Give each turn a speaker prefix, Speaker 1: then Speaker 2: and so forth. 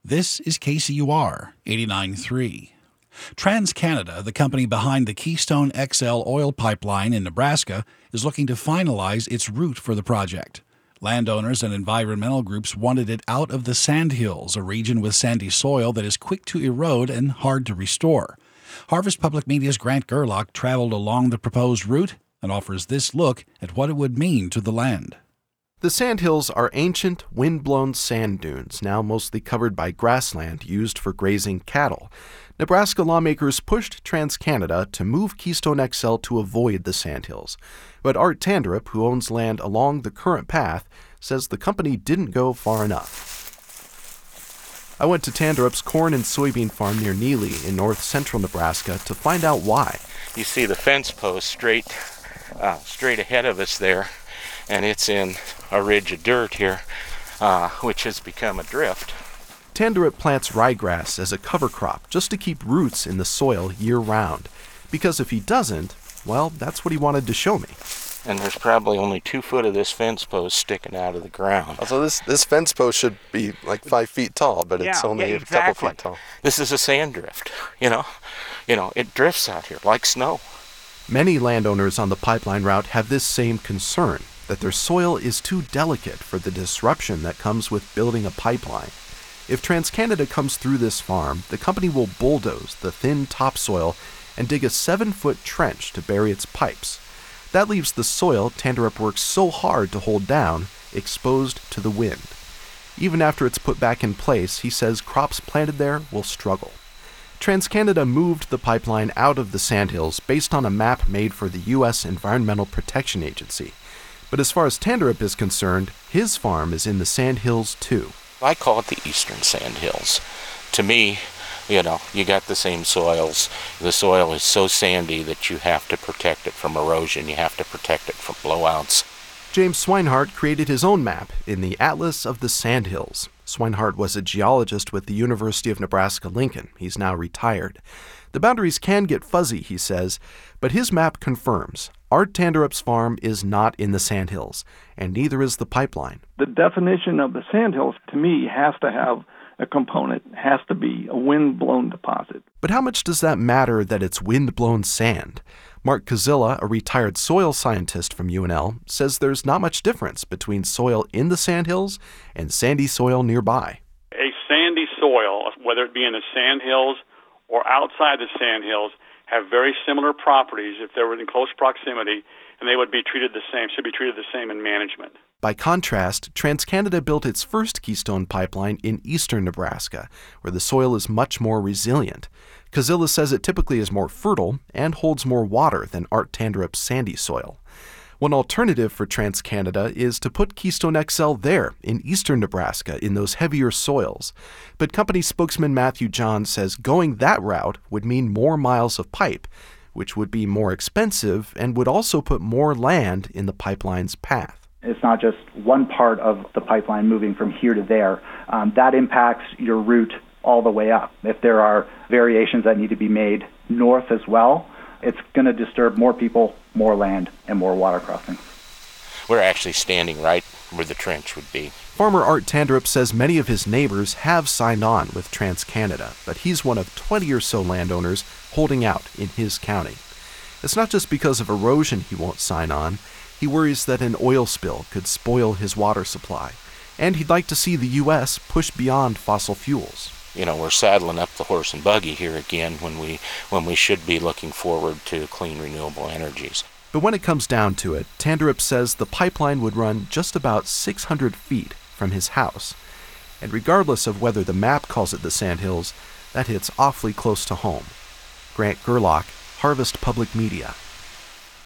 Speaker 1: This is KCUR 89.3. TransCanada, the company behind the Keystone XL oil pipeline in Nebraska, is looking to finalize its route for the project. Landowners and environmental groups wanted it out of the Sandhills, a region with sandy soil that is quick to erode and hard to restore. Harvest Public Media's Grant Gerlach traveled along the proposed route and offers this look at what it would mean to the land.
Speaker 2: The Sandhills are ancient, wind-blown sand dunes, now mostly covered by grassland used for grazing cattle. Nebraska lawmakers pushed TransCanada to move Keystone XL to avoid the Sandhills. But Art Tanderup, who owns land along the current path, says the company didn't go far enough. I went to Tanderup's corn and soybean farm near Neely in north-central Nebraska to find out why.
Speaker 3: You see the fence post straight ahead of us there, and it's in a ridge of dirt here, which has become a drift.
Speaker 2: Tanderup plants ryegrass as a cover crop just to keep roots in the soil year-round. Because if he doesn't, well, that's what he wanted to show me.
Speaker 3: And there's probably only 2 foot of this fence post sticking out of the ground.
Speaker 4: So this fence post should be like 5 feet tall, but it's only a couple feet tall.
Speaker 3: This is a sand drift, you know, it drifts out here like snow.
Speaker 2: Many landowners on the pipeline route have this same concern, that their soil is too delicate for the disruption that comes with building a pipeline. If TransCanada comes through this farm, the company will bulldoze the thin topsoil and dig a 7-foot trench to bury its pipes. That leaves the soil Tanderup works so hard to hold down exposed to the wind. Even after it's put back in place, he says crops planted there will struggle. TransCanada moved the pipeline out of the Sandhills based on a map made for the U.S. Environmental Protection Agency. But as far as Tanderup is concerned, his farm is in the Sandhills too.
Speaker 3: I call it the Eastern Sandhills. To me, you got the same soils. The soil is so sandy that you have to protect it from erosion. You have to protect it from blowouts.
Speaker 2: James Swinehart created his own map in the Atlas of the Sandhills. Swinehart was a geologist with the University of Nebraska-Lincoln. He's now retired. The boundaries can get fuzzy, he says, but his map confirms Art Tanderup's farm is not in the Sandhills, and neither is the pipeline.
Speaker 5: The definition of the Sandhills, to me, has to have a component, has to be a wind-blown deposit.
Speaker 2: But how much does that matter that it's wind-blown sand? Mark Kozilla, a retired soil scientist from UNL, says there's not much difference between soil in the Sandhills and sandy soil nearby.
Speaker 6: A sandy soil, whether it be in the Sandhills or outside the Sandhills, have very similar properties if they were in close proximity, and they would be treated the same, should be treated the same in management.
Speaker 2: By contrast, TransCanada built its first Keystone pipeline in eastern Nebraska, where the soil is much more resilient. Kozilla says it typically is more fertile and holds more water than Art Tanderup's sandy soil. One alternative for TransCanada is to put Keystone XL there in eastern Nebraska in those heavier soils. But company spokesman Matthew John says going that route would mean more miles of pipe, which would be more expensive and would also put more land in the pipeline's path.
Speaker 7: It's not just one part of the pipeline moving from here to there. That impacts your route all the way up. If there are variations that need to be made north as well, it's going to disturb more people, more land, and more water crossings.
Speaker 3: We're actually standing right where the trench would be.
Speaker 2: Farmer Art Tanderup says many of his neighbors have signed on with TransCanada, but he's one of 20 or so landowners holding out in his county. It's not just because of erosion he won't sign on. He worries that an oil spill could spoil his water supply, and he'd like to see the U.S. push beyond fossil fuels.
Speaker 3: We're saddling up the horse and buggy here again when we should be looking forward to clean, renewable energies.
Speaker 2: But when it comes down to it, Tanderup says the pipeline would run just about 600 feet from his house. And regardless of whether the map calls it the Sandhills, that hits awfully close to home. Grant Gerlach, Harvest Public Media.